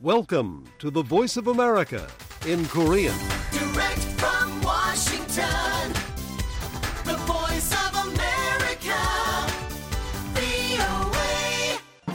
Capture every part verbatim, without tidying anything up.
Welcome to the Voice of America in Korean. Direct from Washington, the Voice of America, 브이오에이.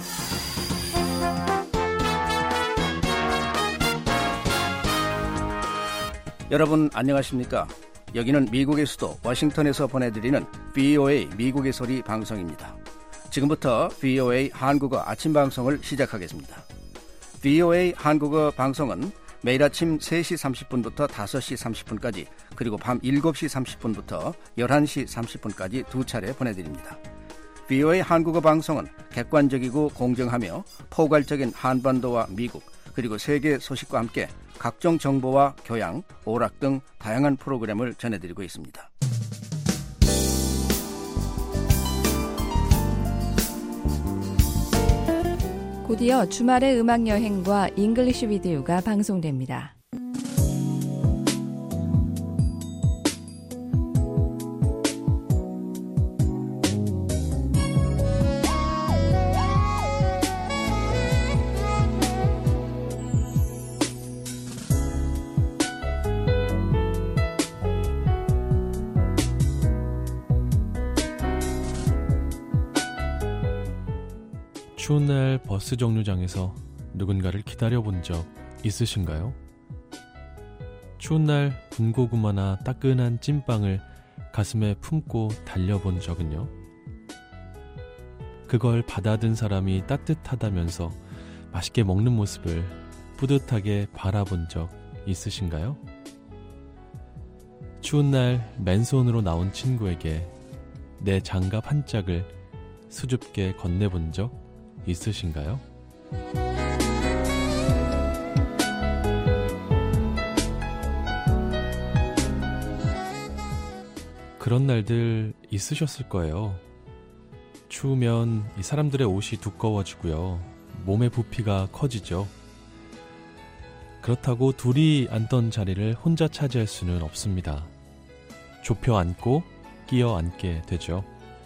여러분 안녕하십니까? 여기는 미국의 수도 워싱턴에서 보내드리는 브이오에이 미국의 소리 방송입니다. 지금부터 브이오에이 한국어 아침 방송을 시작하겠습니다. 브이오에이 한국어 방송은 매일 아침 세 시 삼십 분부터 다섯 시 삼십 분까지 그리고 밤 일곱 시 삼십 분부터 열한 시 삼십 분까지 두 차례 보내드립니다. 브이오에이 한국어 방송은 객관적이고 공정하며 포괄적인 한반도와 미국 그리고 세계 소식과 함께 각종 정보와 교양, 오락 등 다양한 프로그램을 전해드리고 있습니다. 곧이어 주말의 음악여행과 잉글리시 비디오가 방송됩니다. 추운 날 버스 정류장에서 누군가를 기다려본 적 있으신가요? 추운 날 군고구마나 따끈한 찐빵을 가슴에 품고 달려본 적은요? 그걸 받아든 사람이 따뜻하다면서 맛있게 먹는 모습을 뿌듯하게 바라본 적 있으신가요? 추운 날 맨손으로 나온 친구에게 내 장갑 한 짝을 수줍게 건네본 적 있으신가요? 그런 날들 있으셨을 거예요. 추우면 이 사람들의 옷이 두꺼워지고요. 몸의 부피가 커지죠. 그렇다고 둘이 앉던 자리를 혼자 차지할 수는 없습니다. 좁혀 앉고 끼어 앉게 되죠.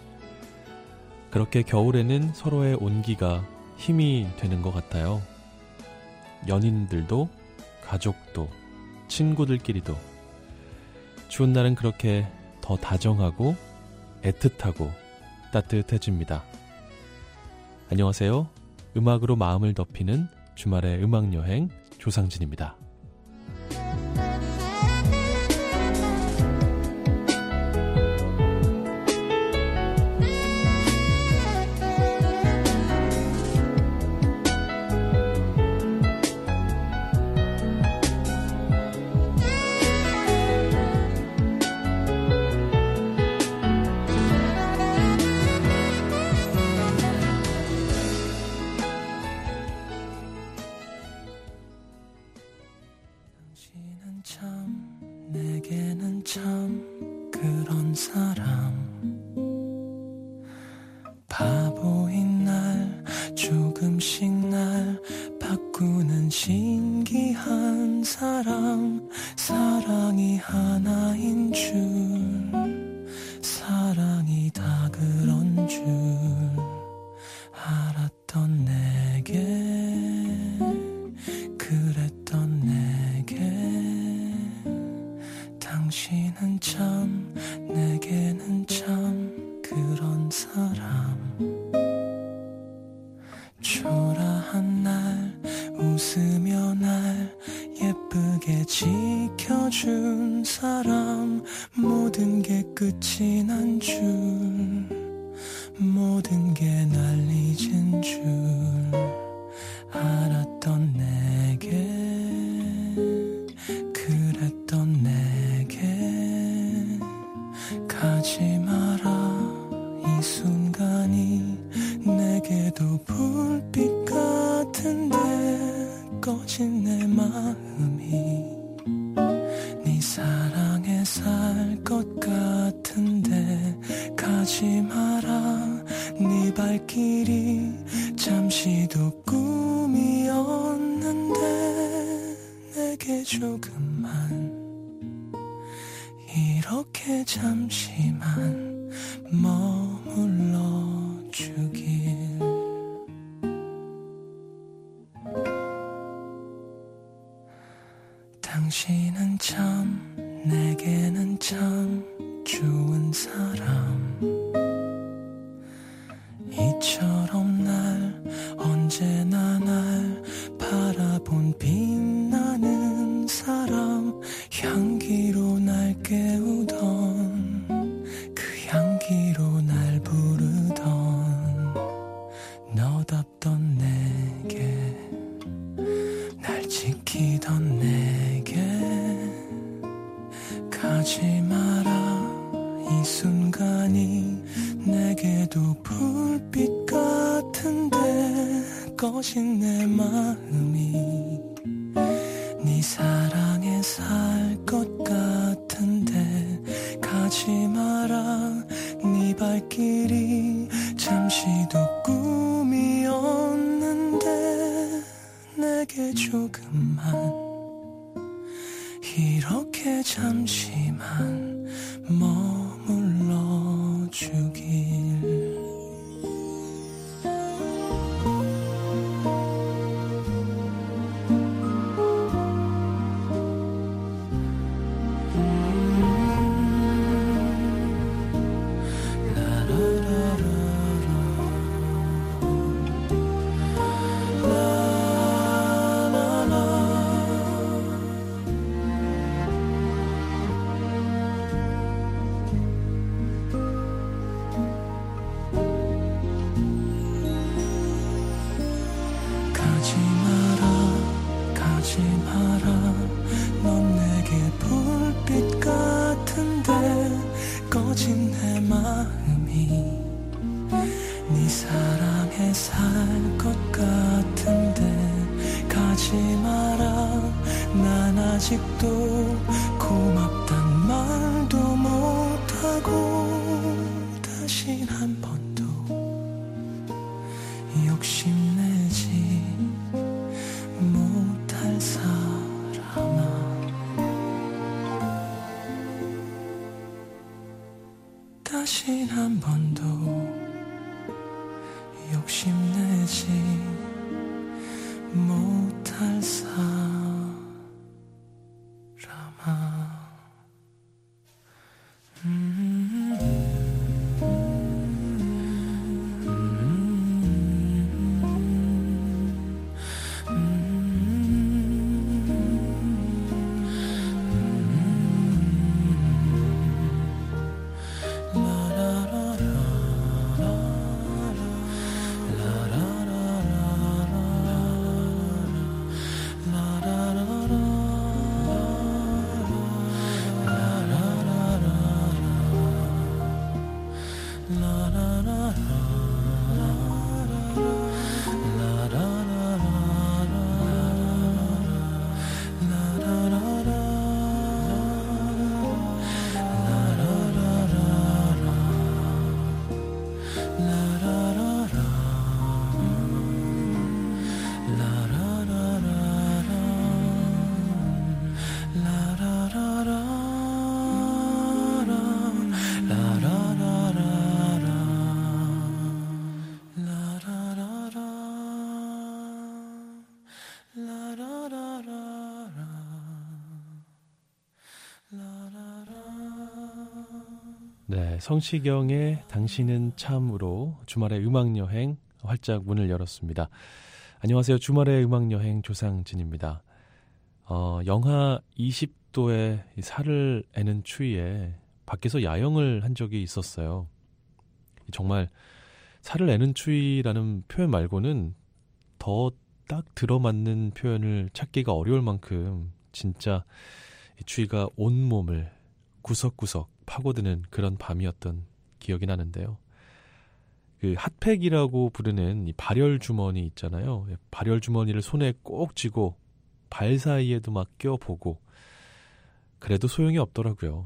그렇게 겨울에는 서로의 온기가 힘이 되는 것 같아요. 연인들도, 가족도, 친구들끼리도 추운 날은 그렇게 더 다정하고 애틋하고 따뜻해집니다. 안녕하세요. 음악으로 마음을 덮이는 주말의 음악여행 조상진입니다. 내게는 참 그런 사람 바보인 날 조금씩 날 바꾸는 신기한 사람 사랑이 하나인 줄 사랑이 다 그런 줄 알았던 내게 그랬던 내게 당신은 참 내게는 참 그런 사람 초라한 날 웃으며 날 예쁘게 지켜준 사람 모든 게 끝이 난 줄 모든 게 날 잊은 줄 알았던 내게 그랬던 내게 가지 마라 이 순간이 내게도 불빛 같은데 꺼진 내 마음이 네 사랑에 살 것 같은데 가지 마라 네 발길이 잠시도 꿈이었는데 내게 조금만 이렇게 잠시만 머물러 주길 당신은 참 내게는 참 좋은 사람 이처럼 날 언제나 날 바라본 빛나는 사람 향기로 날 깨우던 그 향기로 날 부르던 너답던 내게 날 지키던 내게 가지 마라 이 순간이 내게도 불빛 같은데 꺼진 내 마음이 네 사랑에 살 것 같은데 가지 마라 네 발길이 잠시도 꿈이었는데 내게 조금만 이렇게 잠시만 머물러 주길 꺼진 내 마음이 네 사랑에 살 것 같은데 가지 마라 난 아직도 고맙단 말도 못하고 다신 한 번도 욕심내지 못할 사람아 다신 한 번도 욕심내지 못할 사람아 음, 음, 음, 네, 성시경의 당신은 참으로 주말의 음악여행 활짝 문을 열었습니다. 안녕하세요. 주말의 음악여행 조상진입니다. 어, 영하 이십 도의 살을 애는 추위에 밖에서 야영을 한 적이 있었어요. 정말 살을 애는 추위라는 표현 말고는 더 딱 들어맞는 표현을 찾기가 어려울 만큼 진짜 이 추위가 온몸을 구석구석 파고드는 그런 밤이었던 기억이 나는데요. 그 핫팩이라고 부르는 이 발열 주머니 있잖아요. 발열 주머니를 손에 꼭 쥐고 발 사이에도 막 껴보고 그래도 소용이 없더라고요.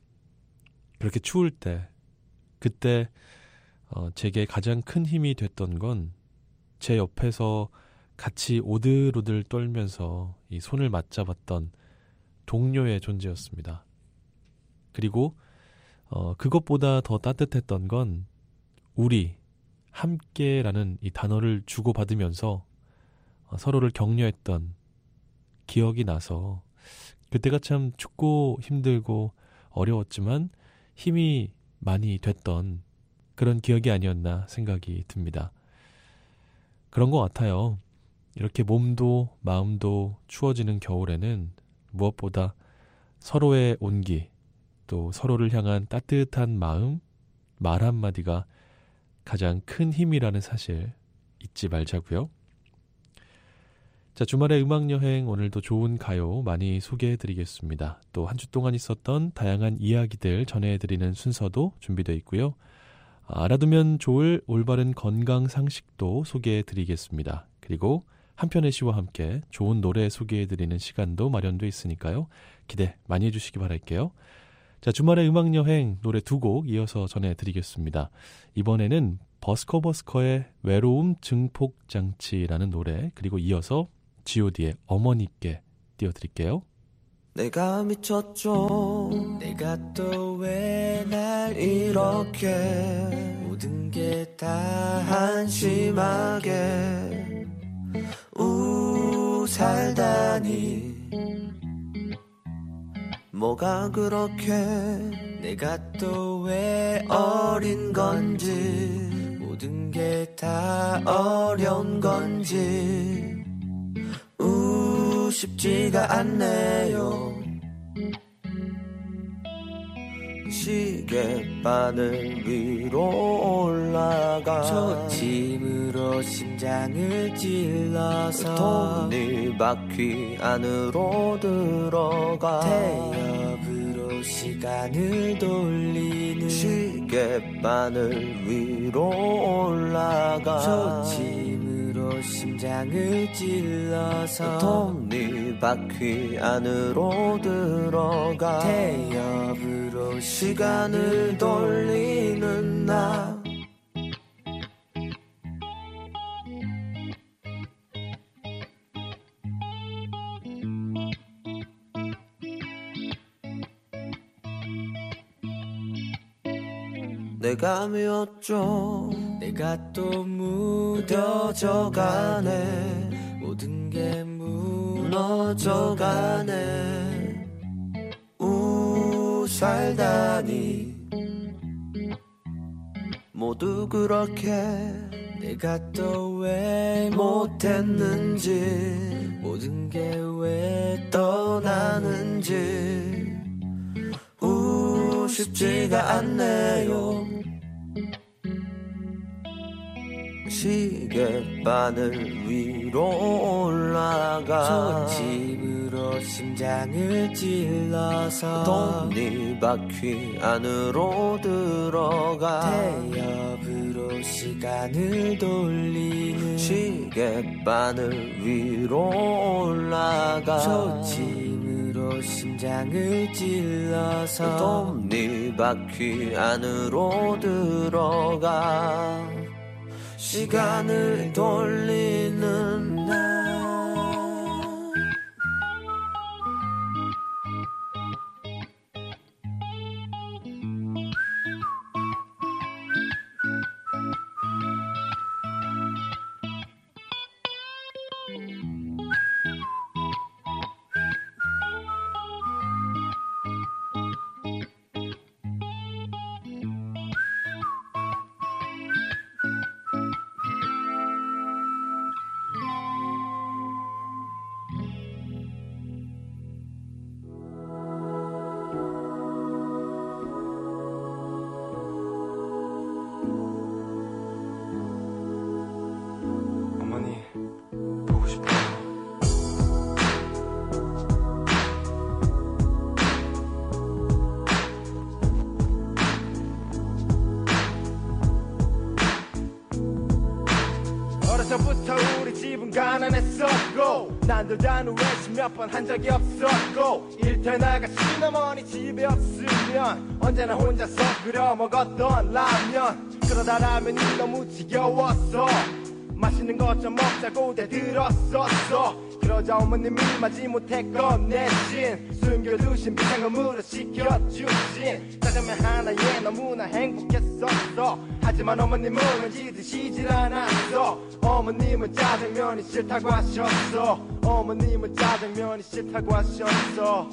그렇게 추울 때 그때 어, 제게 가장 큰 힘이 됐던 건 제 옆에서 같이 오들오들 떨면서 이 손을 맞잡았던 동료의 존재였습니다. 그리고 어, 그것보다 더 따뜻했던 건 우리, 함께라는 이 단어를 주고받으면서 어, 서로를 격려했던 기억이 나서 그때가 참 춥고 힘들고 어려웠지만 힘이 많이 됐던 그런 기억이 아니었나 생각이 듭니다. 그런 것 같아요. 이렇게 몸도 마음도 추워지는 겨울에는 무엇보다 서로의 온기, 또 서로를 향한 따뜻한 마음, 말 한마디가 가장 큰 힘이라는 사실 잊지 말자고요. 자, 주말의 음악여행 오늘도 좋은 가요 많이 소개해드리겠습니다. 또 한 주 동안 있었던 다양한 이야기들 전해드리는 순서도 준비되어 있고요. 알아두면 좋을 올바른 건강 상식도 소개해드리겠습니다. 그리고 한편의 시와 함께 좋은 노래 소개해드리는 시간도 마련되어 있으니까요. 기대 많이 해주시기 바랄게요. 자, 주말의 음악여행 노래 두 곡 이어서 전해드리겠습니다. 이번에는 버스커버스커의 외로움 증폭장치라는 노래, 그리고 이어서 지 오 디의 어머니께 띄워드릴게요. 내가 미쳤죠. 내가 또 왜 날 이렇게 모든 게 다 한심하게 우 살다니 뭐가 그렇게 내가 또 왜 어린 건지 모든 게 다 어려운 건지 우 쉽지가 않네요. 시계바늘 위로 올라가 저 짐으로 심장을 찔러서 톱니바퀴 안으로 들어가 태엽으로 시간을 돌리는 시계바늘 위로 올라가 저 짐으로 심장을 찔러서 톱니바퀴 안으로 들어가 태엽으로 시간을 돌리는 나 내가 미웠죠. 내가 또 무뎌져가네. 모든 게 무너져가네. 우 살다니 모두 그렇게 내가 또 왜 못했는지 모든 게 왜 떠나는지 우 쉽지가 않네요. 시계바늘 위로 올라가 저 집으로 심장을 찔러서 톱니바퀴 안으로 들어가 태엽으로 시간을 돌리는 시계바늘 위로 올라가 저 짐으로 심장을 찔러서 톱니바퀴 안으로 들어가 시간을 돌리는 나 어려서부터 우리 집은 가난했었고 난들다는 외식 몇 번 한 적이 없었고 일터에 나가신 어머니 집에 없으면 언제나 혼자서 끓여 먹었던 라면 그러다 라면이 너무 지겨웠어 맛있는 것 좀 먹자고 대들었었어 그러다 여자 어머님이 마지못했건 내신 숨겨두신 비상금으로 시켜주신 짜장면 하나에 너무나 행복했었어. 하지만 어머님은 왠지 드시질 않았어. 어머님은 짜장면이 싫다고 하셨어. 어머님은 짜장면이 싫다고 하셨어.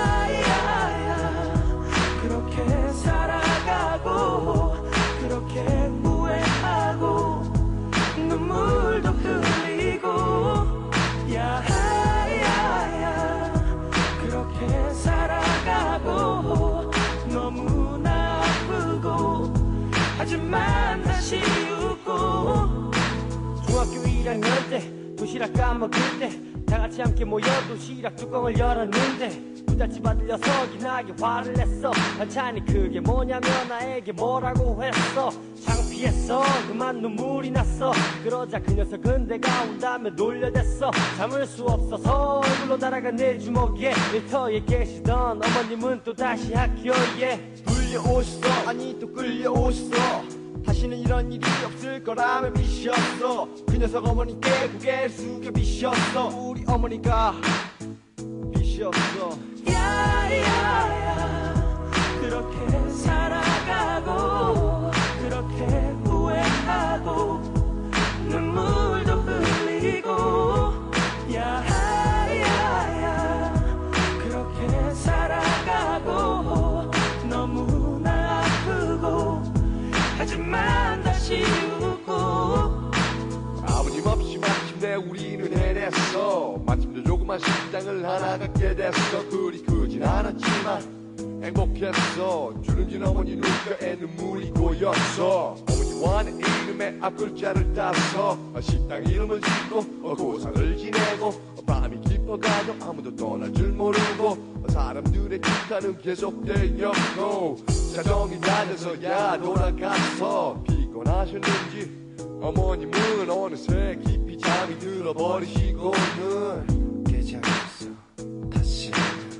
야야야 그렇게 살아가고 그렇게 후회하고 눈물도 흘리고 야야야 그렇게 살아가고 너무나 아프고 하지만 다시 웃고 중학교 일 학년 때 도시락 까먹을 때 다같이 함께 모여 도시락 뚜껑을 열었는데 부잣집 아들 녀석이 나게 화를 냈어. 반찬이 그게 뭐냐며 나에게 뭐라고 했어. 창피했어. 그만 눈물이 났어. 그러자 그 녀석은 내가 온다며 놀려댔어. 참을 수 없어서 얼굴로 날아간 내 주먹에 일터에 계시던 어머님은 또다시 학교에 불려오셨어. 아니 또 끌려오셨어. 다시는 이런 일이 없을 거라며 비셨어. 그 녀석 어머니께 고개를 숙여 비셨어. 우리 어머니가 비셨어. 야야야 그렇게 살아가고 그렇게 후회하고 눈물도 흘리고 야야야 그렇게 살아가고 너무나 아프고 하지만 다시 웃고 아버님 없이 마침내 우리는 해냈어. 마침내 조그만 식당을 하나 갖게 됐어. 그리 크진 않았지만 행복했어. 주름진 어머니 눈가에 눈물이 고였어. 어머니와 내 이름의 앞글자를 따서 식당 이름을 짓고 고상을 지내고 밤이 깊어가도 아무도 떠날 줄 모르고 사람들의 기타는 계속되었고 자정이 낮아서야 돌아가서 피곤하셨는지 어머님은 어느새 깊이 잠이 들어버리시고는 깨장했어. 다시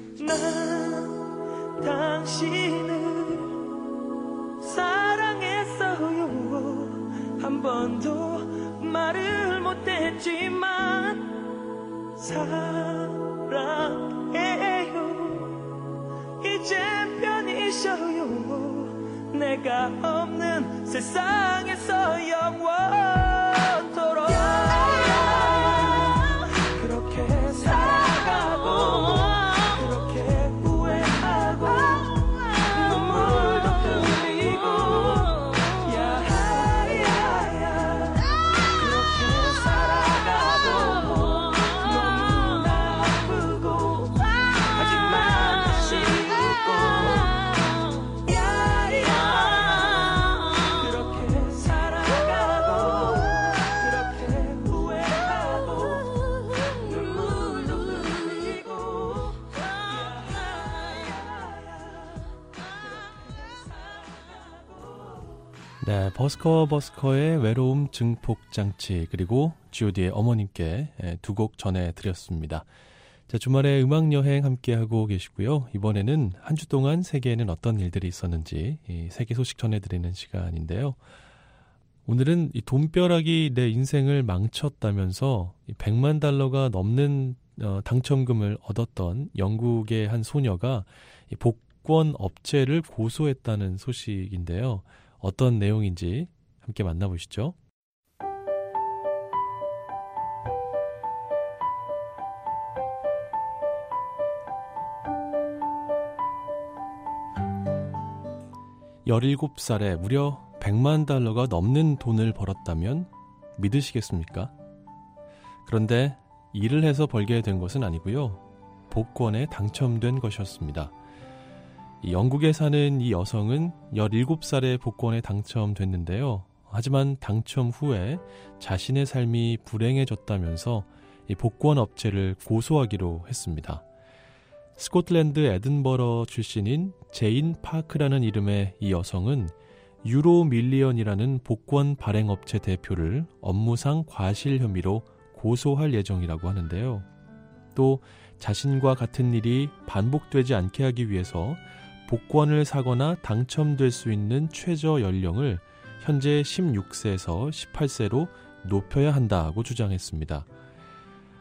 난 당신을 사랑했어요. 한 번도 말을 못했지만 사랑해요. 이젠 편히 쉬어요. 내가 없는 세상에서 영원토록 그렇게 살아가고 그렇게 후회하고 눈물도 흘리고 야야야 그렇게 살아가고 너무나 아프고 하지만 다시 웃고 네, 버스커 버스커의 외로움 증폭장치 그리고 지오디의 어머님께 두 곡 전해드렸습니다. 자, 주말에 음악여행 함께하고 계시고요. 이번에는 한 주 동안 세계에는 어떤 일들이 있었는지 이 세계 소식 전해드리는 시간인데요. 오늘은 이 돈벼락이 내 인생을 망쳤다면서 백만 달러가 넘는 어, 당첨금을 얻었던 영국의 한 소녀가 이 복권 업체를 고소했다는 소식인데요. 어떤 내용인지 함께 만나보시죠. 열일곱 살에 무려 백만 달러가 넘는 돈을 벌었다면 믿으시겠습니까? 그런데 일을 해서 벌게 된 것은 아니고요. 복권에 당첨된 것이었습니다. 이 영국에 사는 이 여성은 열일곱 살에 복권에 당첨됐는데요. 하지만 당첨 후에 자신의 삶이 불행해졌다면서 이 복권 업체를 고소하기로 했습니다. 스코틀랜드 에든버러 출신인 제인 파크라는 이름의 이 여성은 유로 밀리언이라는 복권 발행업체 대표를 업무상 과실 혐의로 고소할 예정이라고 하는데요. 또 자신과 같은 일이 반복되지 않게 하기 위해서 복권을 사거나 당첨될 수 있는 최저 연령을 현재 십육 세에서 십팔 세로 높여야 한다고 주장했습니다.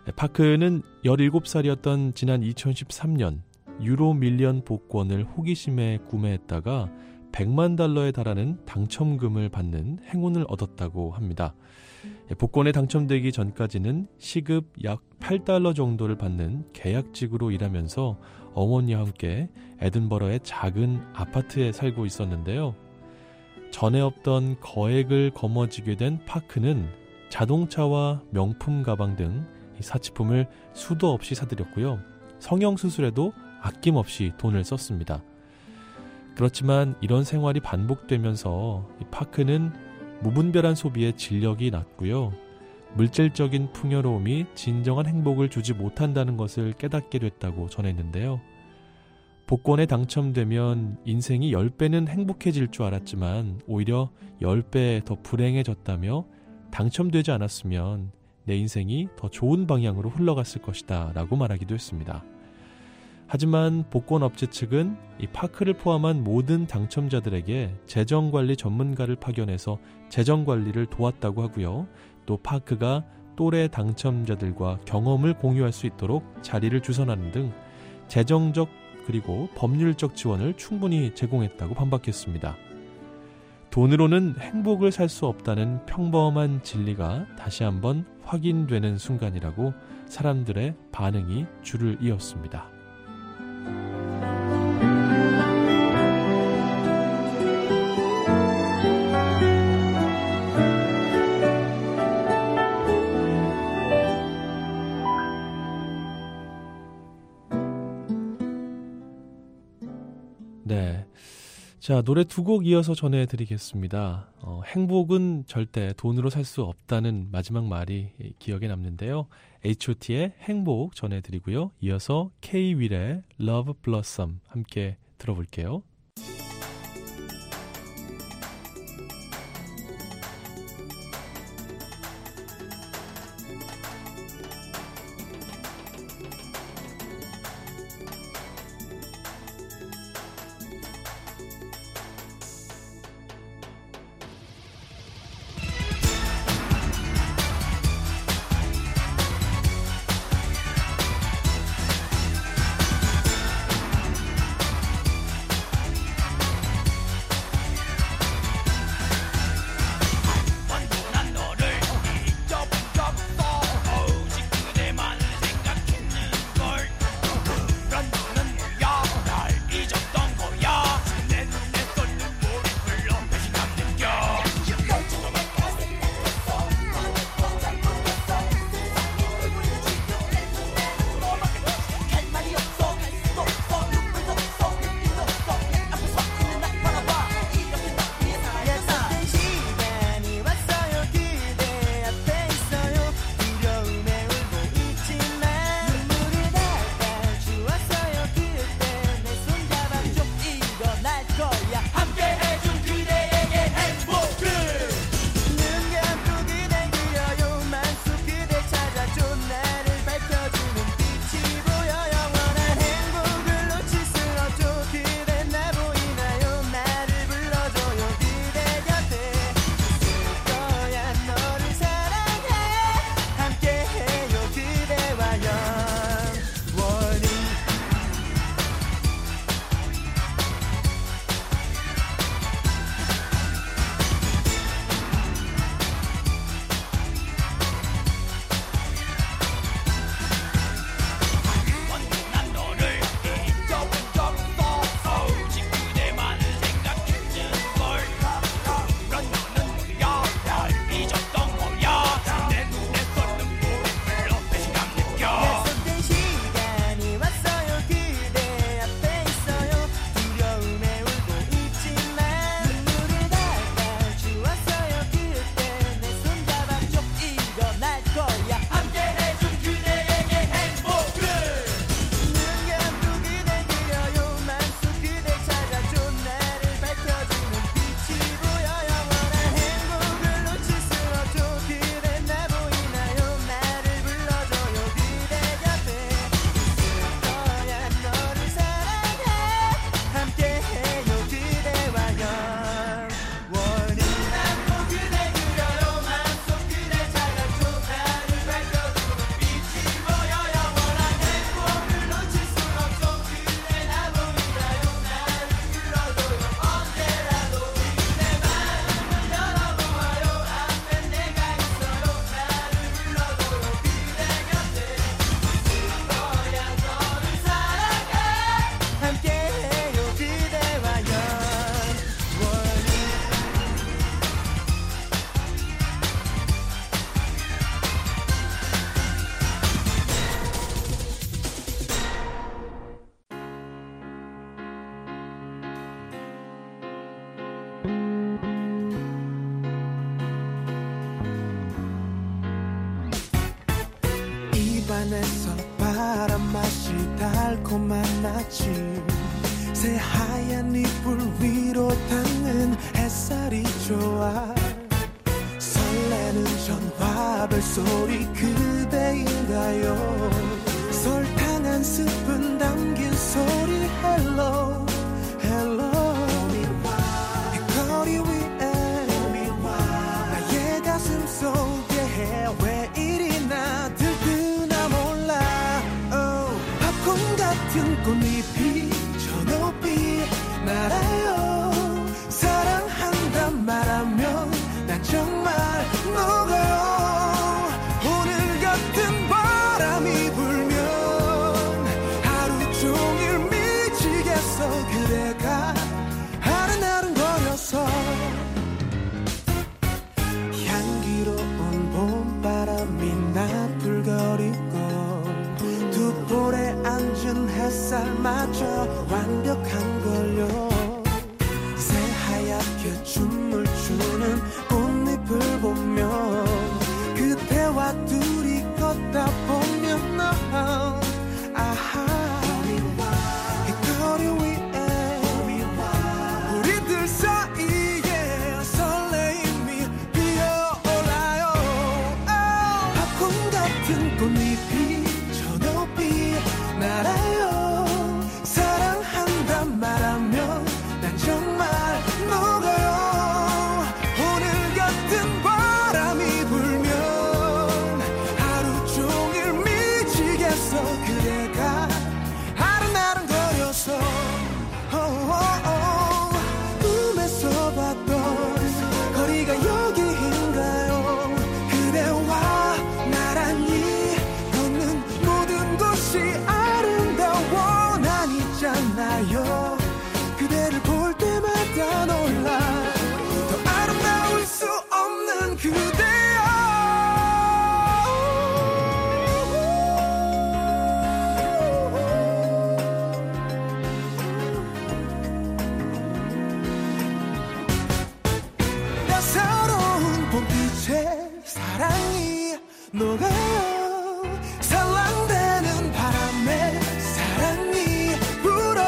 파크는 열일곱 살이었던 지난 이천십삼 년 유로 밀리언 복권을 호기심에 구매했다가 백만 달러에 달하는 당첨금을 받는 행운을 얻었다고 합니다. 복권에 당첨되기 전까지는 시급 약 팔 달러 정도를 받는 계약직으로 일하면서 어머니와 함께 에든버러의 작은 아파트에 살고 있었는데요. 전에 없던 거액을 거머쥐게 된 파크는 자동차와 명품 가방 등 사치품을 수도 없이 사들였고요. 성형수술에도 아낌없이 돈을 썼습니다. 그렇지만 이런 생활이 반복되면서 파크는 무분별한 소비에 진력이 났고요. 물질적인 풍요로움이 진정한 행복을 주지 못한다는 것을 깨닫게 됐다고 전했는데요. 복권에 당첨되면 인생이 십 배는 행복해질 줄 알았지만 오히려 십 배 더 불행해졌다며 당첨되지 않았으면 내 인생이 더 좋은 방향으로 흘러갔을 것이다 라고 말하기도 했습니다. 하지만 복권업체 측은 이 파크를 포함한 모든 당첨자들에게 재정관리 전문가를 파견해서 재정관리를 도왔다고 하고요. 또 파크가 또래 당첨자들과 경험을 공유할 수 있도록 자리를 주선하는 등 재정적 그리고 법률적 지원을 충분히 제공했다고 반박했습니다. 돈으로는 행복을 살 수 없다는 평범한 진리가 다시 한번 확인되는 순간이라고 사람들의 반응이 줄을 이었습니다. 네. 자, 노래 두 곡 이어서 전해드리겠습니다. 어, 행복은 절대 돈으로 살 수 없다는 마지막 말이 기억에 남는데요. 에이치 오 티의 행복 전해드리고요. 이어서 K-윌의 Love Blossom 함께 들어볼게요. 입안에서 바람 맛이 달콤한 아침 새하얀 이불 위로 닿는 햇살이 좋아 설레는 전화벨 소리 그대인가요 설탕 한 스푼 담긴 소리 hello hello 이 거리 위에 나의 가슴 속에 왜 이리나 들뜨나 몰라 oh, 팝콘 같은 꽃잎이 저 높이 날아요 사랑한단 말하면 난 정말 녹아요 오늘 같은 바람이 불면 하루 종일 미치겠어 그대가 아른아른거려서 향기로운 봄바람이 나풀거리고 두 볼에 앉은 햇살마저 완벽한걸요 새하얗게 춤을 추는 꽃잎을 보며 그대와 둘이 걷다 보면 너 아하 이 거리 위에 우리들 사이에 설레임이 피어올라요 팝콘 같은 꽃잎이 저 높이 날아요 사랑한단 말하면 난 정말 녹아요 오늘 같은 바람이 불면 하루 종일 미치겠어 그대가 아른아른거려서 oh, oh, oh. 꿈에서 봤던 거리가 여기인가요 그대와 나란히 걷는 모든 곳이 아름다워 난 있잖아요 그대를 볼 때마다 놀라 더 아름다울 수 없는 그대여 따사로운 봄빛에 사랑이 녹아요 살랑대는 바람에 사랑이 불어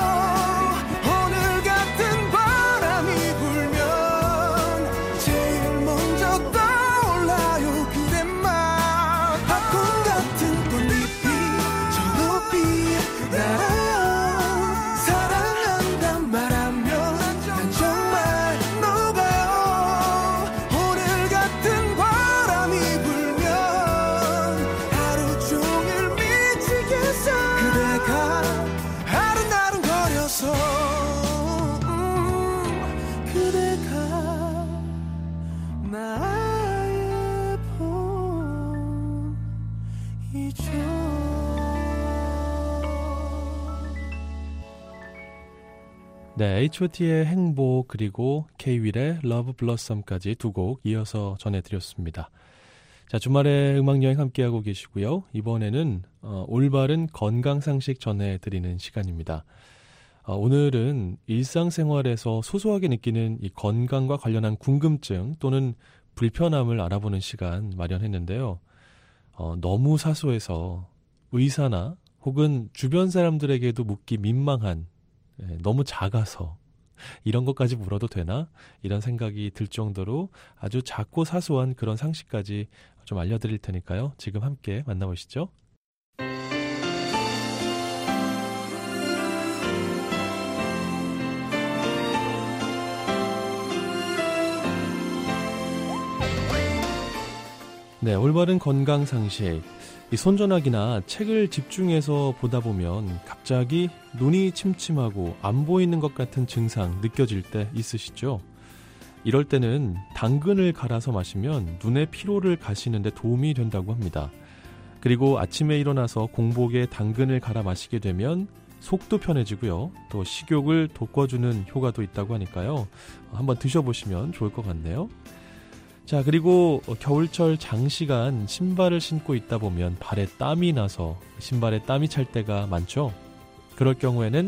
오늘 같은 바람이 불면 제일 먼저 떠올라요 그대만 팝콘 같은 꽃잎이 저 높이 날아요 사랑한단 말하면 난 정말 녹아요 오늘 같은 바람이 불면 하루 종일 미치겠어 그대가 아른아른거려서 음, 그대가 나의 봄이죠 네, 에이치 오 티의 행복 그리고 K-윌의 러브 블러썸까지 두 곡 이어서 전해드렸습니다. 자, 주말에 음악여행 함께하고 계시고요. 이번에는 어, 올바른 건강상식 전해드리는 시간입니다. 어, 오늘은 일상생활에서 소소하게 느끼는 이 건강과 관련한 궁금증 또는 불편함을 알아보는 시간 마련했는데요. 어, 너무 사소해서 의사나 혹은 주변 사람들에게도 묻기 민망한 예, 너무 작아서 이런 것까지 물어도 되나? 이런 생각이 들 정도로 아주 작고 사소한 그런 상식까지 좀 알려드릴 테니까요. 지금 함께 만나보시죠. 네, 올바른 건강 상식. 이 손전화기나 책을 집중해서 보다 보면 갑자기 눈이 침침하고 안 보이는 것 같은 증상 느껴질 때 있으시죠? 이럴 때는 당근을 갈아서 마시면 눈의 피로를 가시는 데 도움이 된다고 합니다. 그리고 아침에 일어나서 공복에 당근을 갈아 마시게 되면 속도 편해지고요. 또 식욕을 돋궈주는 효과도 있다고 하니까요. 한번 드셔보시면 좋을 것 같네요. 자, 그리고 겨울철 장시간 신발을 신고 있다 보면 발에 땀이 나서 신발에 땀이 찰 때가 많죠. 그럴 경우에는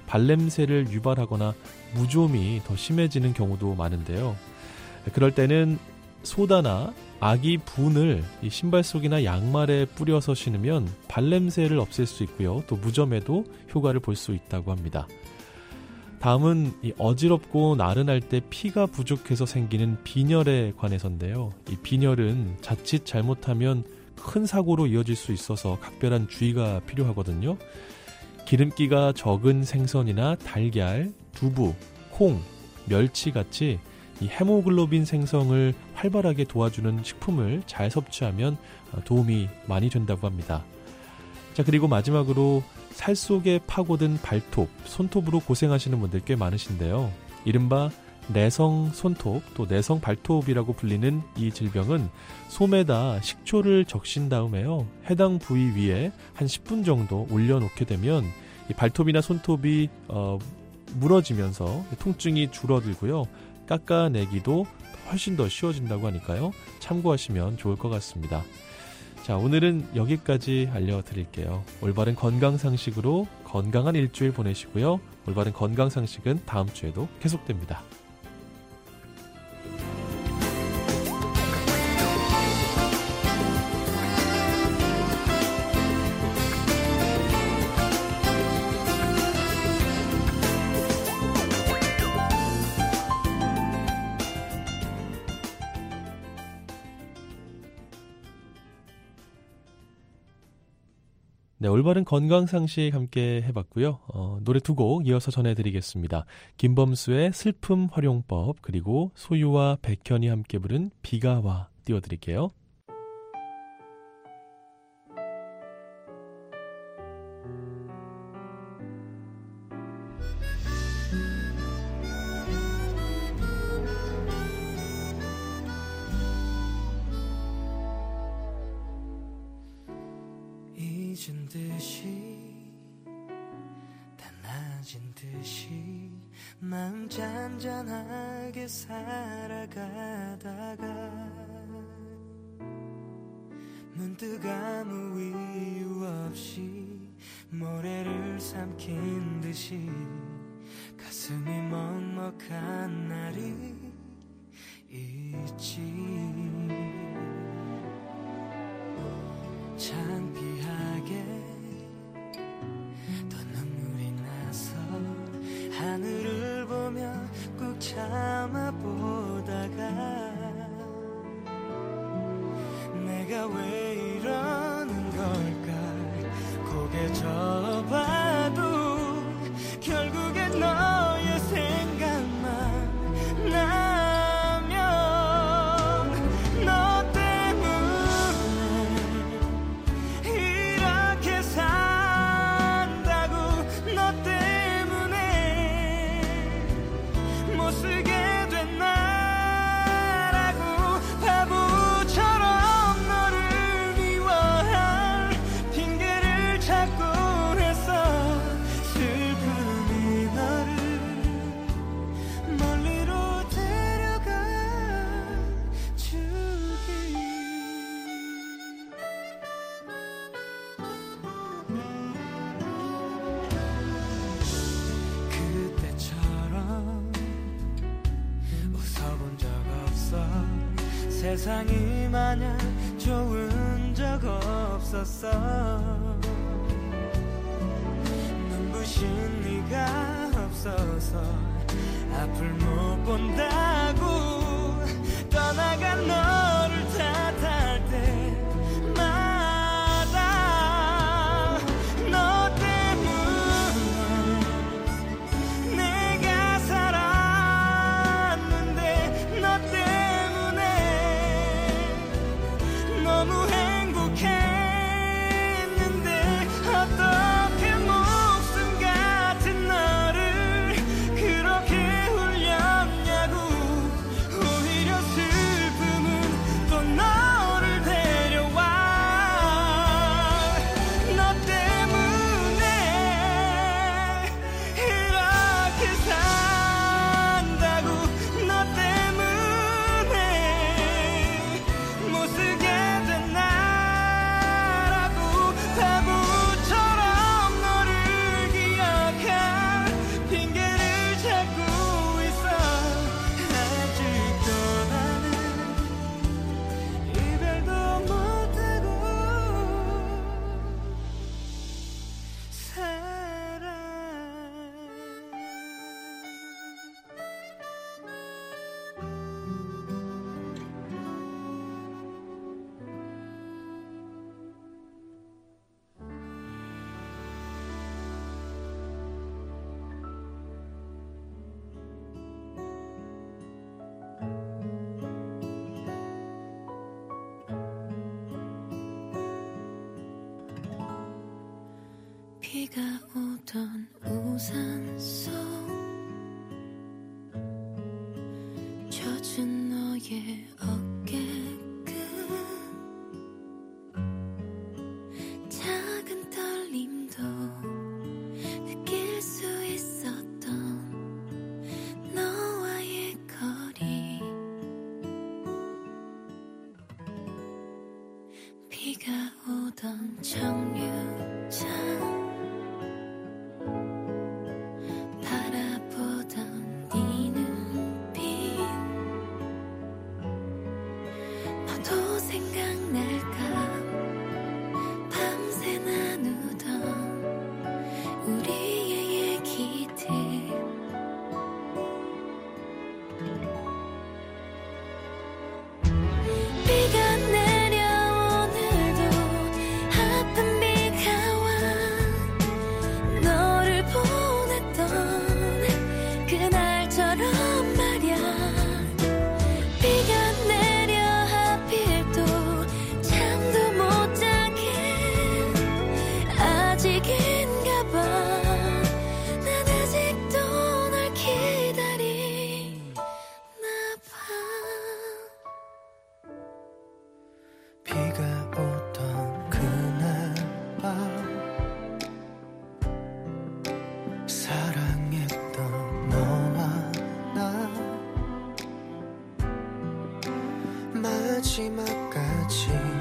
발냄새를 유발하거나 무좀이 더 심해지는 경우도 많은데요. 그럴 때는 소다나 아기 분을 이 신발 속이나 양말에 뿌려서 신으면 발냄새를 없앨 수 있고요. 또 무좀에도 효과를 볼 수 있다고 합니다. 다음은 이 어지럽고 나른할 때 피가 부족해서 생기는 빈혈에 관해서인데요. 이 빈혈은 자칫 잘못하면 큰 사고로 이어질 수 있어서 각별한 주의가 필요하거든요. 기름기가 적은 생선이나 달걀, 두부, 콩, 멸치같이 이 헤모글로빈 생성을 활발하게 도와주는 식품을 잘 섭취하면 도움이 많이 된다고 합니다. 자, 그리고 마지막으로 살 속에 파고든 발톱, 손톱으로 고생하시는 분들 꽤 많으신데요. 이른바 내성 손톱, 또 내성 발톱이라고 불리는 이 질병은 솜에다 식초를 적신 다음에요. 해당 부위 위에 한 십 분 정도 올려놓게 되면 이 발톱이나 손톱이 어, 무너지면서 통증이 줄어들고요. 깎아내기도 훨씬 더 쉬워진다고 하니까요. 참고하시면 좋을 것 같습니다. 자, 오늘은 여기까지 알려드릴게요. 올바른 건강상식으로 건강한 일주일 보내시고요. 올바른 건강상식은 다음 주에도 계속됩니다. 네, 올바른 건강상식 함께 해봤고요. 어, 노래 두 곡 이어서 전해드리겠습니다. 김범수의 슬픔 활용법, 그리고 소유와 백현이 함께 부른 비가 와 띄워드릴게요. 잊은 듯이 다 나아진 듯이 마음 잔잔하게 살아가다가 문득 아무 이유 없이 모래를 삼킨 듯이 가슴이 먹먹한 날이 있지. 창피하게 더 눈물이 나서 하늘을 보며 꾹 참아보다가 내가 왜 이러는 걸까 고개 져봐도 결국엔 너의 생각만 나면 너 세상이 마냥 좋은 적 없었어. 눈부신 네가 없어서 앞을 못 본다고 떠나간 너를 탓할 때마다 너 때문에 내가 살았는데 너 때문에 너무 행복했는데 어떻게 목숨 같은 너를 그렇게 울렸냐고. 비가 오던 우산 속 젖은 너의 어깨끝 작은 떨림도 느낄 수 있었던 너와의 거리 비가 오던 정류장 바라보던 네 눈빛 너도 생각날까 밤새 나누던 우리의 얘기들 비가 내려 오늘도 아픈 비가 와 너를 보냈던 그날처럼 말야 비가 내려 하필 또 잠도 못 자게 아직인가 봐 난 아직도 널 기다리나 봐 비가 오던 그날 밤 사랑했던 너와 나 마지막까지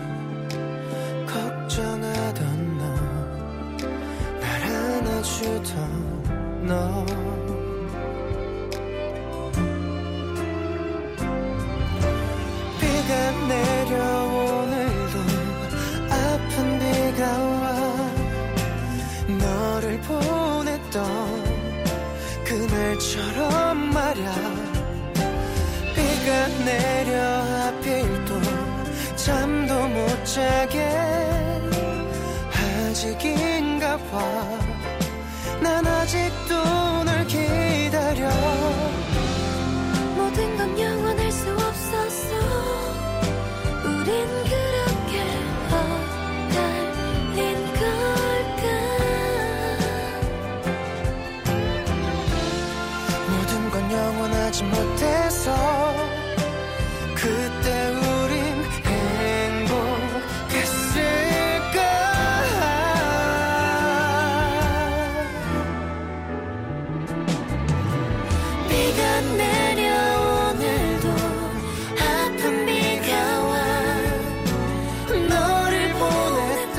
걱정하던 너 날 안아주던 너 비가 내려 오늘도 아픈 비가 와 너를 보냈던 그날처럼 말야 비가 내려 하필 또 잠도 못 자게 아직인가 봐 난 아직도 널 기다려 모든 건 영원할 수 없었어 우린 그렇게 엇갈린 걸까 모든 건 영원하지 못해서 그때 우린 행복했을까 비가 내려 오늘도 아픈 비가 와 너를 보냈던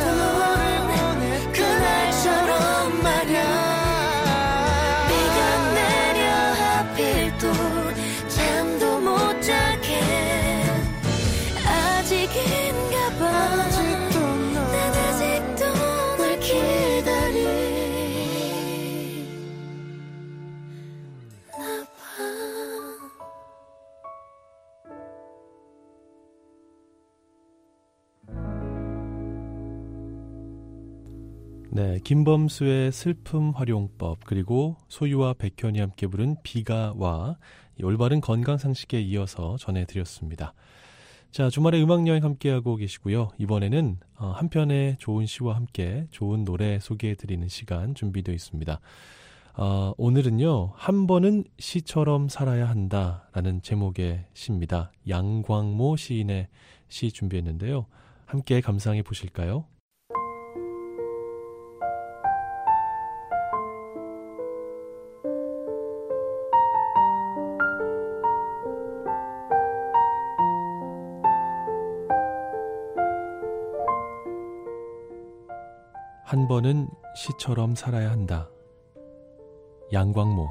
그날처럼 말야 비가 내려 하필 또 잠도 못 자게 아직인가 봐 아직도 너 난 아직도 널 기다리나 봐 네, 김범수의 슬픔 활용법 그리고 소유와 백현이 함께 부른 비가 와 이 올바른 건강 상식에 이어서 전해드렸습니다. 자, 주말에 음악여행 함께하고 계시고요. 이번에는 어, 한 편의 좋은 시와 함께 좋은 노래 소개해드리는 시간 준비되어 있습니다. 어, 오늘은요, 한 번은 시처럼 살아야 한다라는 제목의 시입니다. 양광모 시인의 시 준비했는데요. 함께 감상해 보실까요? 한 번은 시처럼 살아야 한다. 양광모.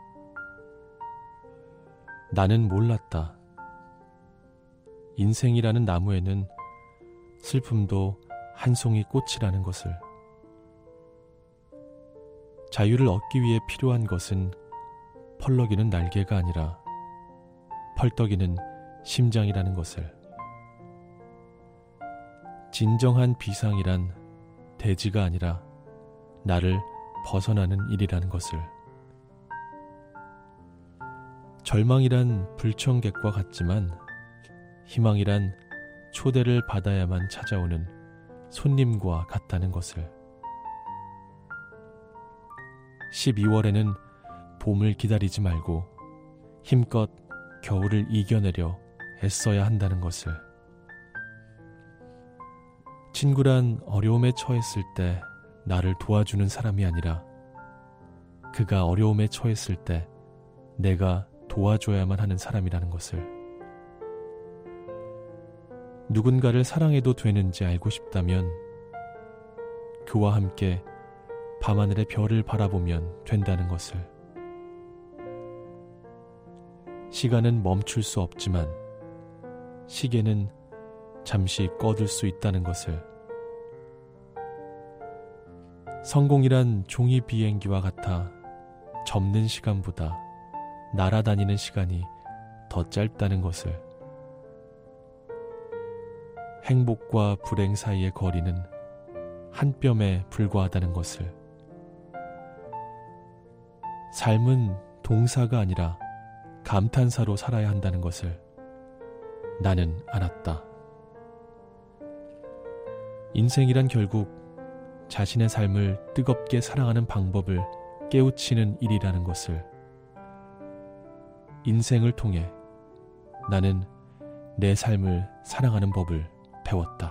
나는 몰랐다. 인생이라는 나무에는 슬픔도 한 송이 꽃이라는 것을. 자유를 얻기 위해 필요한 것은 펄럭이는 날개가 아니라 펄떡이는 심장이라는 것을. 진정한 비상이란 대지가 아니라 나를 벗어나는 일이라는 것을. 절망이란 불청객과 같지만 희망이란 초대를 받아야만 찾아오는 손님과 같다는 것을. 십이월에는 봄을 기다리지 말고 힘껏 겨울을 이겨내려 애써야 한다는 것을. 친구란 어려움에 처했을 때 나를 도와주는 사람이 아니라 그가 어려움에 처했을 때 내가 도와줘야만 하는 사람이라는 것을. 누군가를 사랑해도 되는지 알고 싶다면 그와 함께 밤하늘의 별을 바라보면 된다는 것을. 시간은 멈출 수 없지만 시계는 잠시 꺼둘 수 있다는 것을. 성공이란 종이 비행기와 같아 접는 시간보다 날아다니는 시간이 더 짧다는 것을. 행복과 불행 사이의 거리는 한 뼘에 불과하다는 것을. 삶은 동사가 아니라 감탄사로 살아야 한다는 것을 나는 알았다. 인생이란 결국 자신의 삶을 뜨겁게 사랑하는 방법을 깨우치는 일이라는 것을. 인생을 통해 나는 내 삶을 사랑하는 법을 배웠다.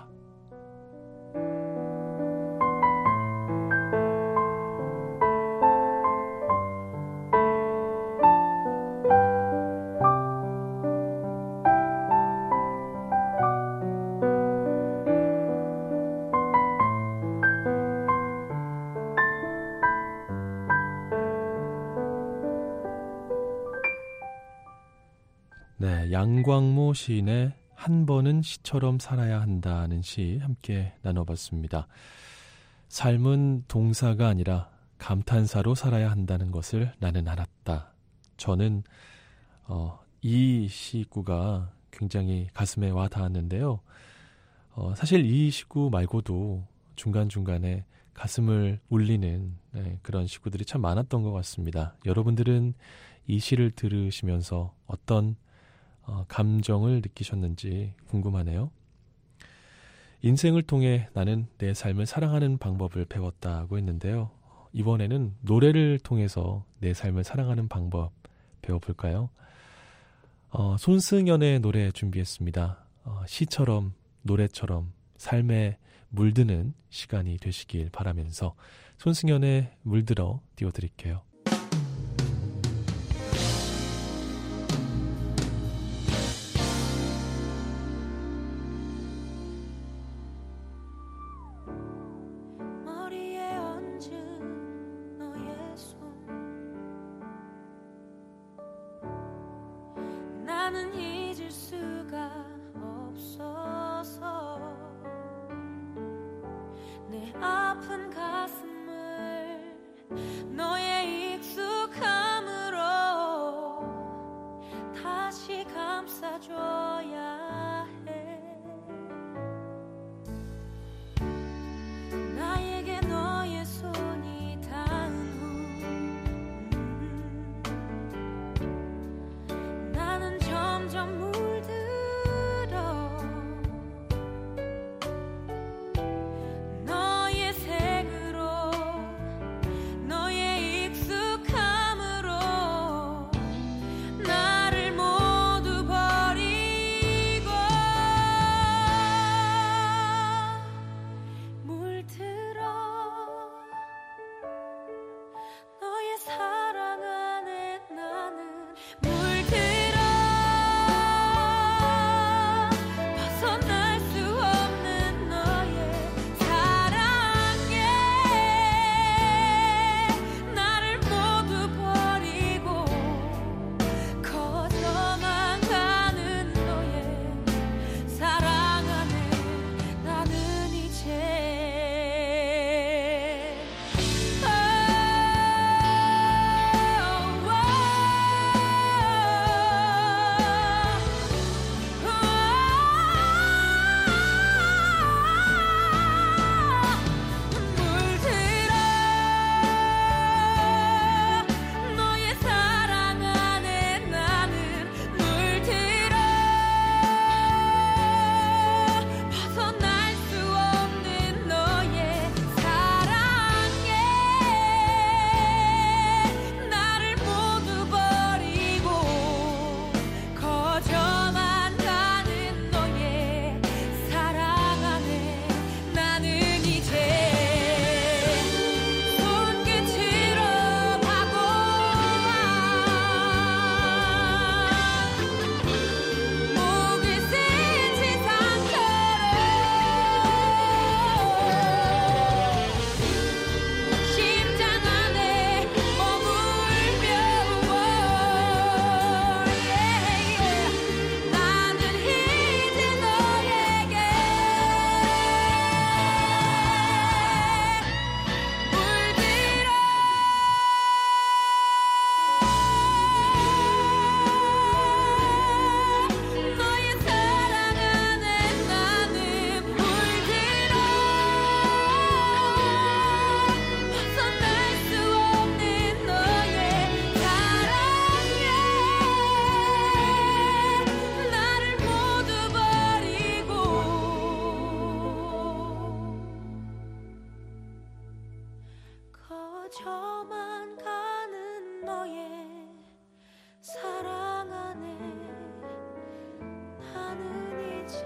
네, 양광모 시인의 한 번은 시처럼 살아야 한다는 시 함께 나눠봤습니다. 삶은 동사가 아니라 감탄사로 살아야 한다는 것을 나는 알았다. 저는 어, 이 시구가 굉장히 가슴에 와 닿았는데요. 어, 사실 이 시구 말고도 중간중간에 가슴을 울리는 네, 그런 시구들이 참 많았던 것 같습니다. 여러분들은 이 시를 들으시면서 어떤 어, 감정을 느끼셨는지 궁금하네요. 인생을 통해 나는 내 삶을 사랑하는 방법을 배웠다고 했는데요. 이번에는 노래를 통해서 내 삶을 사랑하는 방법 배워볼까요? 어, 손승연의 노래 준비했습니다. 어, 시처럼 노래처럼 삶에 물드는 시간이 되시길 바라면서 손승연의 물들어 띄워드릴게요. 나는 잊을 수가 없어서 내 아픈 가슴을 너의 익숙함으로 다시 감싸줘야 해. 나에게 너의 손이 닿은 후 음, 나는 점점 저만 가는 너의 사랑 안에 나는 이제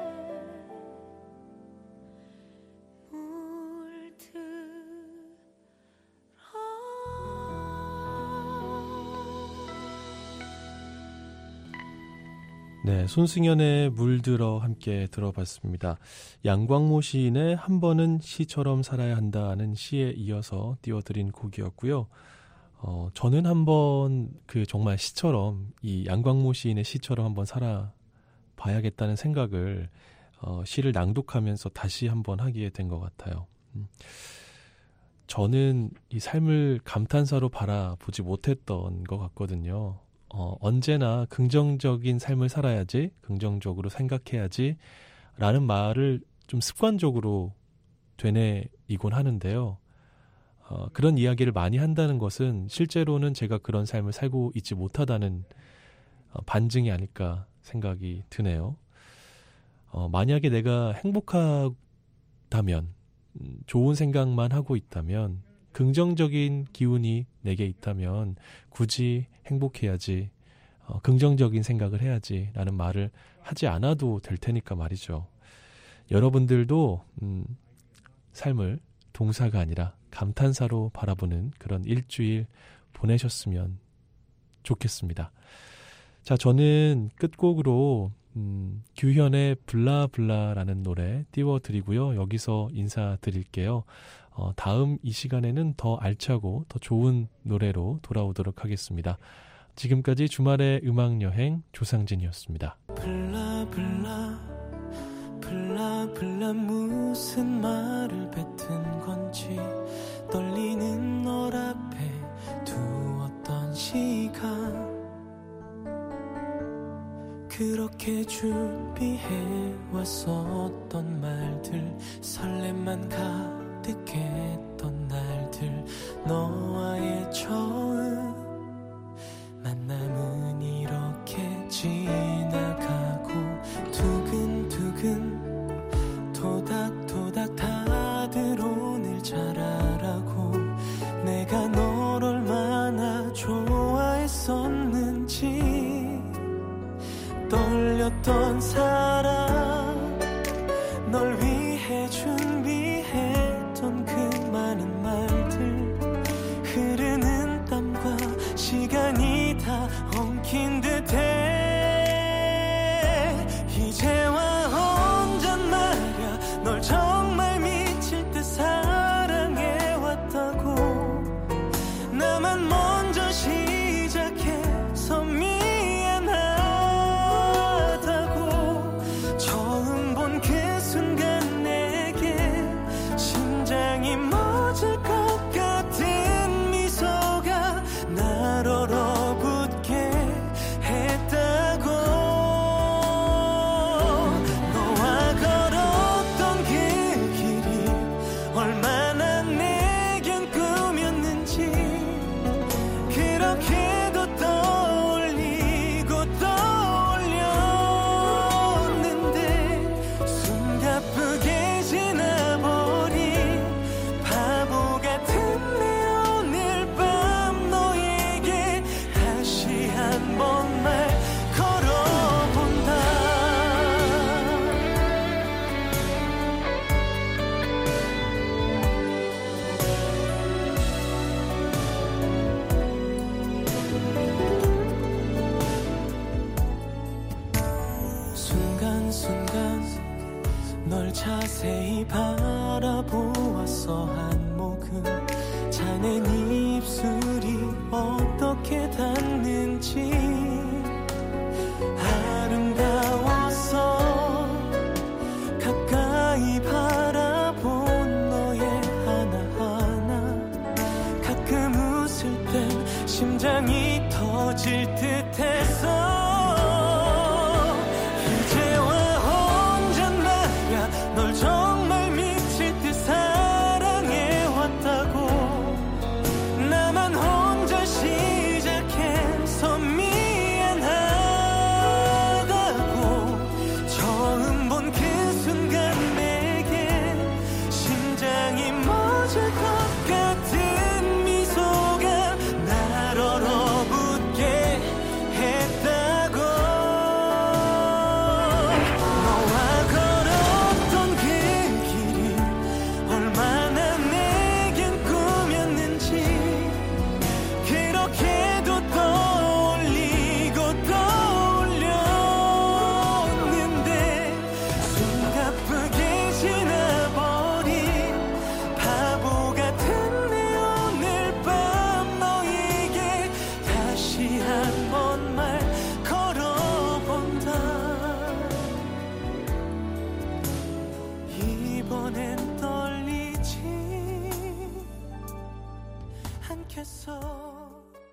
네, 손승연의 물들어 함께 들어봤습니다. 양광모 시인의 한 번은 시처럼 살아야 한다는 시에 이어서 띄워드린 곡이었고요. 어, 저는 한번 그 정말 시처럼 이 양광모 시인의 시처럼 한번 살아봐야겠다는 생각을 어, 시를 낭독하면서 다시 한번 하게 된 것 같아요. 음. 저는 이 삶을 감탄사로 바라보지 못했던 것 같거든요. 어, 언제나 긍정적인 삶을 살아야지, 긍정적으로 생각해야지 라는 말을 좀 습관적으로 되뇌이곤 하는데요. 어, 그런 이야기를 많이 한다는 것은 실제로는 제가 그런 삶을 살고 있지 못하다는 어, 반증이 아닐까 생각이 드네요. 어, 만약에 내가 행복하다면, 음, 좋은 생각만 하고 있다면, 긍정적인 기운이 내게 있다면 굳이 행복해야지, 어, 긍정적인 생각을 해야지 라는 말을 하지 않아도 될 테니까 말이죠. 여러분들도 음, 삶을 동사가 아니라 감탄사로 바라보는 그런 일주일 보내셨으면 좋겠습니다. 자, 저는 끝곡으로 음, 규현의 블라블라라는 노래 띄워드리고요. 여기서 인사드릴게요. 어, 다음 이 시간에는 더 알차고 더 좋은 노래로 돌아오도록 하겠습니다. 지금까지 주말의 음악여행 조상진이었습니다. 블라블라 블라블라 무슨 말을 뱉은 건지 떨리는 널 앞에 두었던 시간 그렇게 준비해왔었던 말들 설렘만 가득했던 날들 너와의 처음 만남은 이렇게 지나가고 두근두근 토닥토닥 다들 오늘 잘 알아고 내가 널 얼마나 좋아했었는지 떨렸던 사랑 널 위해 준비했던 그 많은 말들 흐르는 땀과 시간이 다 엉킨 듯해 이제와 혼잣말야 널 정말 미칠 듯 사랑해왔다고 나만 먼저 시작해서 미안하다고 처음 본 그 순간 내게 심장이 멎을 것 같은 미소가 날 얼어붙게 했다고 너와 걸었던 그 길이 얼마나 내겐 꿈이었는지 그렇게도 떠올리고 떠올렸는데 숨가쁘게 지나버린 바보 같은 내 오늘 밤 너에게 다시 한 번 말 걸어본다 순간순간 널 자세히 바라보았어 한 모금 자넨 입술이 어떻게 닿는지 아름다웠어 가까이 바라본 너의 하나하나 가끔 웃을 땐 심장이 터질 듯했어 이제와 혼잣말야 널 정말 미칠 듯 사랑해왔다고 나만 혼자 시작해서 미안하다고 처음 본 그 순간 내게 심장이 멎을 것 같은 시작했어.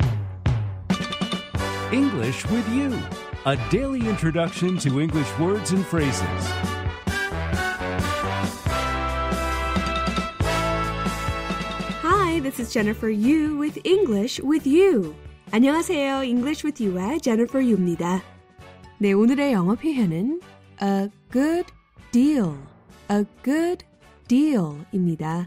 English with You, a daily introduction to English words and phrases. Hi, this is Jennifer Yu with English with You. 안녕하세요. English with You의 Jennifer Yu입니다. 네, 오늘의 영어 표현은 a good deal, a good deal입니다.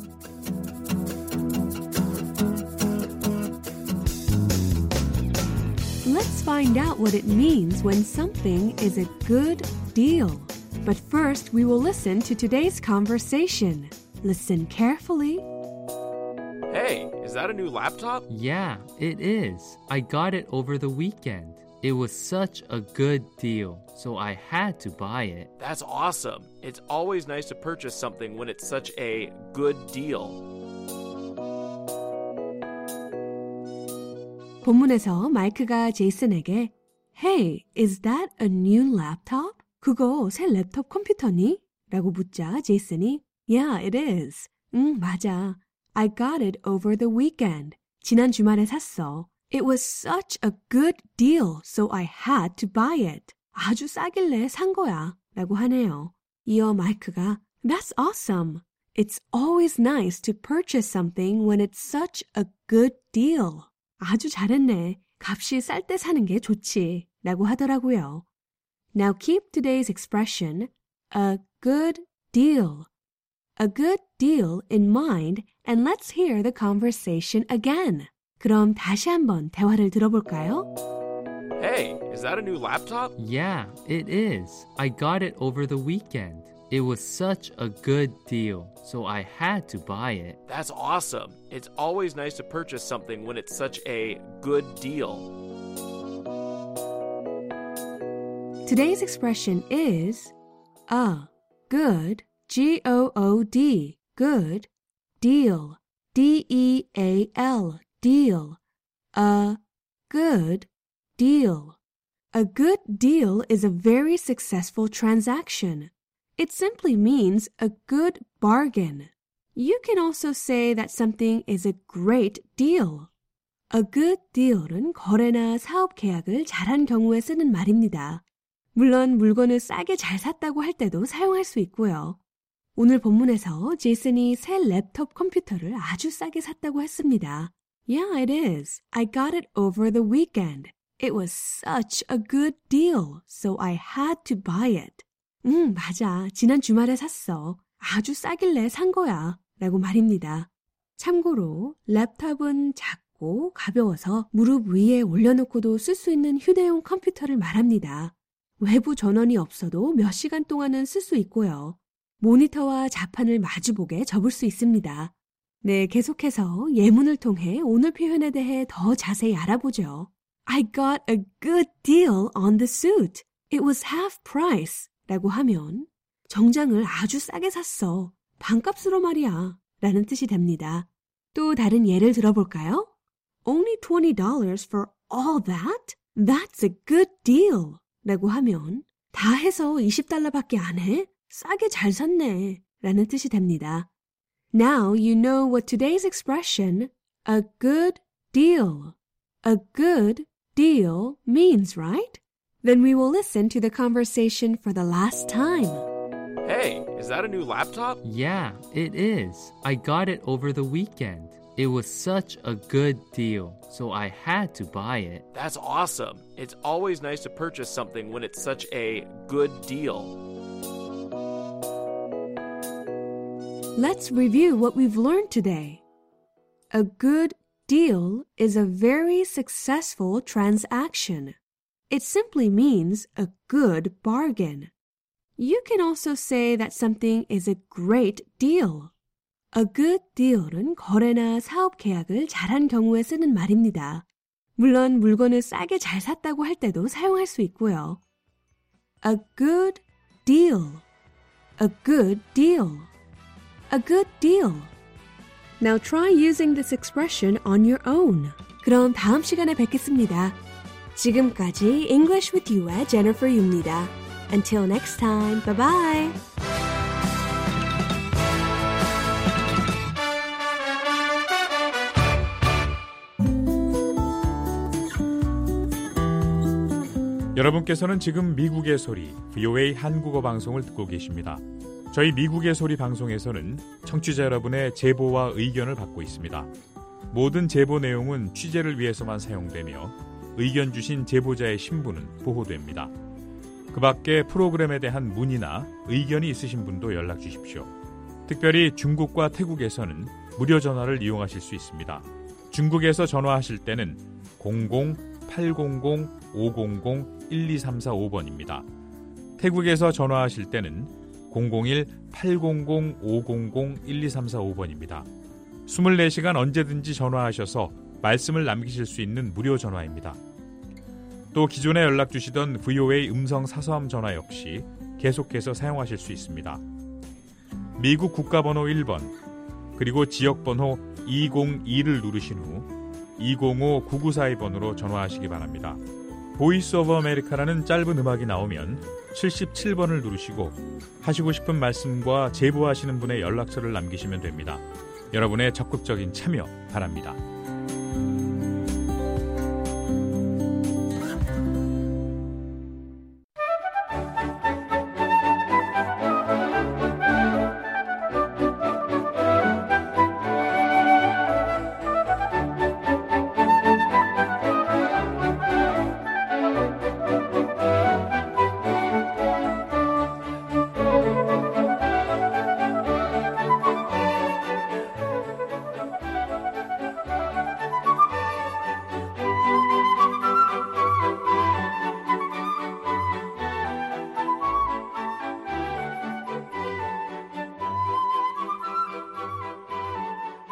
Let's find out what it means when something is a good deal. But first, we will listen to today's conversation. Listen carefully. Hey, is that a new laptop? Yeah, it is. I got it over the weekend. It was such a good deal, so I had to buy it. That's awesome. It's always nice to purchase something when it's such a good deal. 본문에서 마이크가 제이슨에게 Hey, is that a new laptop? 그거 새 랩톱 컴퓨터니? 라고 묻자 제이슨이 Yeah, it is. 응, 맞아. I got it over the weekend. 지난 주말에 샀어. It was such a good deal, so I had to buy it. 아주 싸길래 산 거야. 라고 하네요. 이어 마이크가 That's awesome. It's always nice to purchase something when it's such a good deal. 아주 잘했네. 값이 쌀 때 사는 게 좋지. 라고 하더라고요. Now keep today's expression, a good deal. A good deal in mind and let's hear the conversation again. 그럼 다시 한번 대화를 들어볼까요? Hey, is that a new laptop? Yeah, it is. I got it over the weekend. It was such a good deal, so I had to buy it. That's awesome. It's always nice to purchase something when it's such a good deal. Today's expression is a good, G O O D, good, deal, D E A L, deal, a good deal. A good deal is a very successful transaction. It simply means a good bargain. You can also say that something is a great deal. A good deal은 거래나 사업 계약을 잘한 경우에 쓰는 말입니다. 물론 물건을 싸게 잘 샀다고 할 때도 사용할 수 있고요. 오늘 본문에서 제이슨이 새 랩톱 컴퓨터를 아주 싸게 샀다고 했습니다. Yeah, it is. I got it over the weekend. It was such a good deal, so I had to buy it. 응, 맞아. 지난 주말에 샀어. 아주 싸길래 산 거야. 라고 말입니다. 참고로 랩톱은 작고 가벼워서 무릎 위에 올려놓고도 쓸 수 있는 휴대용 컴퓨터를 말합니다. 외부 전원이 없어도 몇 시간 동안은 쓸 수 있고요. 모니터와 자판을 마주보게 접을 수 있습니다. 네, 계속해서 예문을 통해 오늘 표현에 대해 더 자세히 알아보죠. I got a good deal on the suit. It was half price. 라고 하면 정장을 아주 싸게 샀어. 반값으로 말이야. 라는 뜻이 됩니다. 또 다른 예를 들어볼까요? Only twenty dollars for all that? That's a good deal. 라고 하면 다 해서 이십 달러밖에 안 해? 싸게 잘 샀네. 라는 뜻이 됩니다. Now you know what today's expression, a good deal, a good deal means, right? Then we will listen to the conversation for the last time. Hey, is that a new laptop? Yeah, it is. I got it over the weekend. It was such a good deal, so I had to buy it. That's awesome. It's always nice to purchase something when it's such a good deal. Let's review what we've learned today. A good deal is a very successful transaction. It simply means a good bargain. You can also say that something is a great deal. A good deal은 거래나 사업 계약을 잘한 경우에 쓰는 말입니다. 물론 물건을 싸게 잘 샀다고 할 때도 사용할 수 있고요. A good deal. A good deal. A good deal. Now try using this expression on your own. 그럼 다음 시간에 뵙겠습니다. 지금까지 English with You의 Jennifer Yu입니다. Until next time, bye-bye. 여러분께서는 지금 미국의 소리 브이오에이 한국어 방송을 듣고 계십니다. 저희 미국의 소리 방송에서는 청취자 여러분의 제보와 의견을 받고 있습니다. 모든 제보 내용은 취재를 위해서만 사용되며 의견 주신 제보자의 신분은 보호됩니다. 그 밖에 프로그램에 대한 문의나 의견이 있으신 분도 연락 주십시오. 특별히 중국과 태국에서는 무료 전화를 이용하실 수 있습니다. 중국에서 전화하실 때는 공공 팔공공 오공공 일이삼사오 번입니다. 태국에서 전화하실 때는 공공일 팔공공 오공공 일이삼사오 번입니다. 이십사 시간 언제든지 전화하셔서 말씀을 남기실 수 있는 무료 전화입니다. 또 기존에 연락 주시던 브이오에이 음성 사서함 전화 역시 계속해서 사용하실 수 있습니다. 미국 국가번호 일 번 그리고 지역번호 이공이를 누르신 후 이공오 구구사이 번으로 전화하시기 바랍니다. 보이스 오브 아메리카라는 짧은 음악이 나오면 칠십칠 번을 누르시고 하시고 싶은 말씀과 제보하시는 분의 연락처를 남기시면 됩니다. 여러분의 적극적인 참여 바랍니다.